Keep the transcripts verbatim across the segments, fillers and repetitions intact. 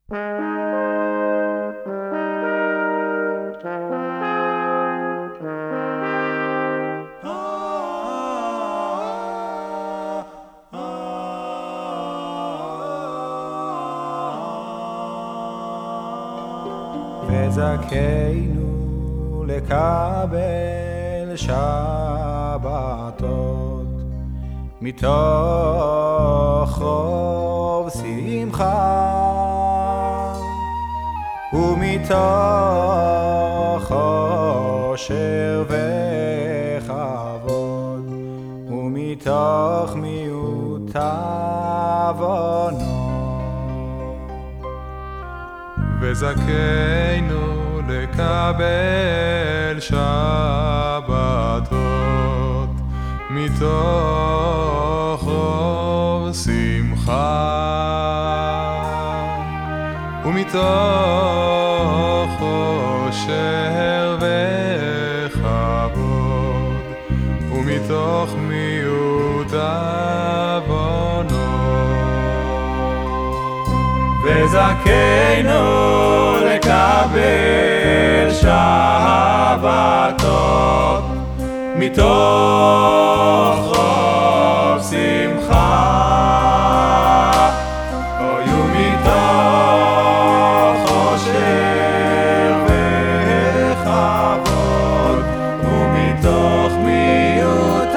וזכינו לקבל שבתות מתוך רוב שמחה ומתוך עושר וכבוד ומתוך מיעוט עוונות. וזכינו לקבל שבתות מתוך רוב שמחה ומתוך עושר וכבוד ומתוך מיעוט עוונות. וזכינו לקבל שבתות מתוך רוב שמחה אוי ומתוך עושר וכבוד ומתוך מיעוט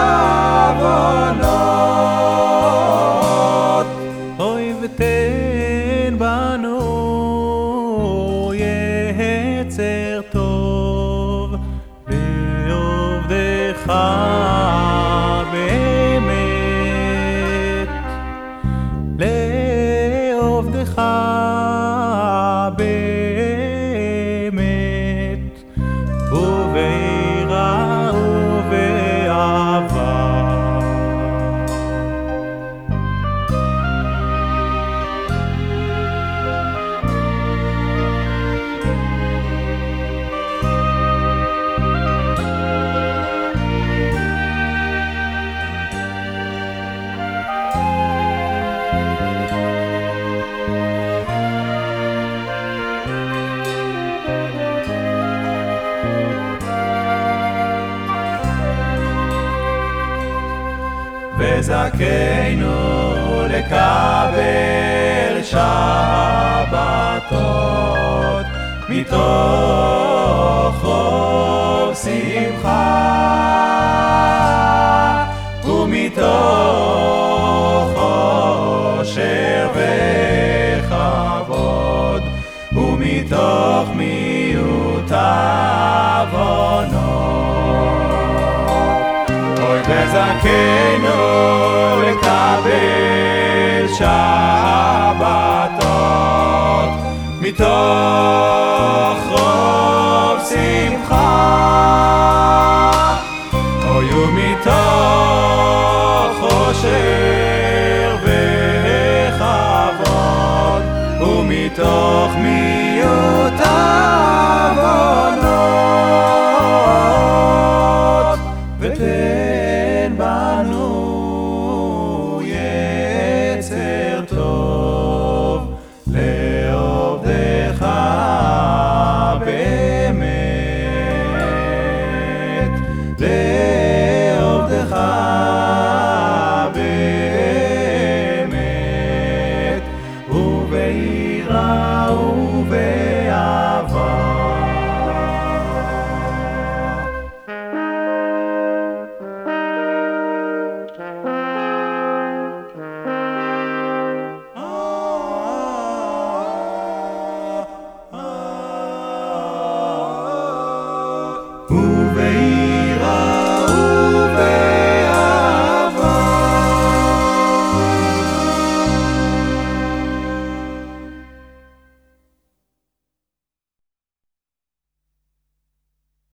עוונות. אוי ותן בנו יצר טוב לעובדך באמת, לעובדך באמת, וביראה ובאהבה. וזכינו לקבל שבתות מתוך רוב שמחה ומתוך עושר וכבוד ומתוך מיעוט עוונות. אוי וזכינו לקבל שבתות מתוך רוב שמחה אוי ומתוך עושר וכבוד ומתוך מיעוט עוונות. ותן בנו יצר טוב לעובדך באמת, לעובדך באמת, וביראה ובאהבה. Uve